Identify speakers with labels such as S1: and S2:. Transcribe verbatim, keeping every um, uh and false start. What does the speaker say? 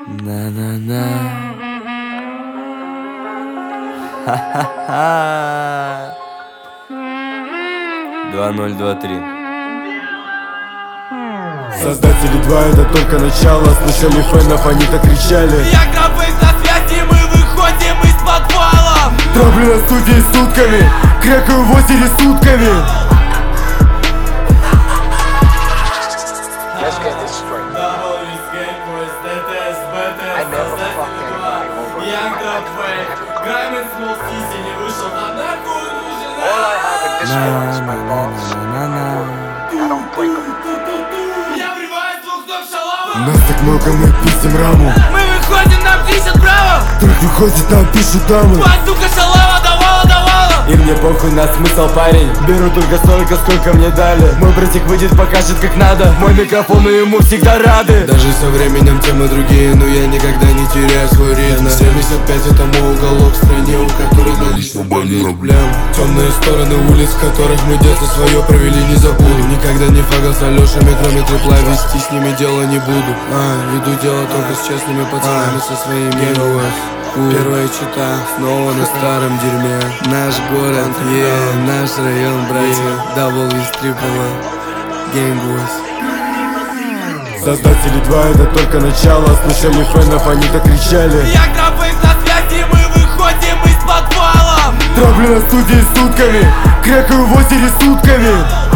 S1: На-на-на. Ха-ха-ха. Два ноль два три.
S2: Создатели два это только начало. Слышали фэнов, они так кричали.
S3: Я гробых на связи, мы выходим из подвала.
S2: Траблю на студии сутками, крякаю в озере сутками. Нас так много, мы пиздим раму.
S3: Мы выходим, нам пишет браво.
S2: Трек выходит, нам пишут дамы.
S3: Мать, сука, шалава, давала, давала.
S1: И мне похуй на смысл, парень. Беру только столько, сколько мне дали. Мой братик выйдет, покажет как надо. Мой микрофон, и ему всегда рады.
S4: Даже со временем темы другие, но я никогда не теряю свой ритм. семьдесят пять это мой уголок в стране, у которой налично больше проблем. Темные стороны улиц, в которых мы детство свое провели, не забуду. Никогда не фагал с Алешами, кроме трипла, вести с ними дело не буду. А, веду дело только с честными пацанами, со своими героями. Первая чита, снова на старом дерьме. Наш город, yeah, наш район, братья. Дабл из трипла, геймбойс.
S2: Создатели два это только начало. Слышали фэнов, они так кричали.
S3: Я гробых на связи, мы выходим из подвала.
S2: Траблю на студии сутками, крякаю в озере сутками.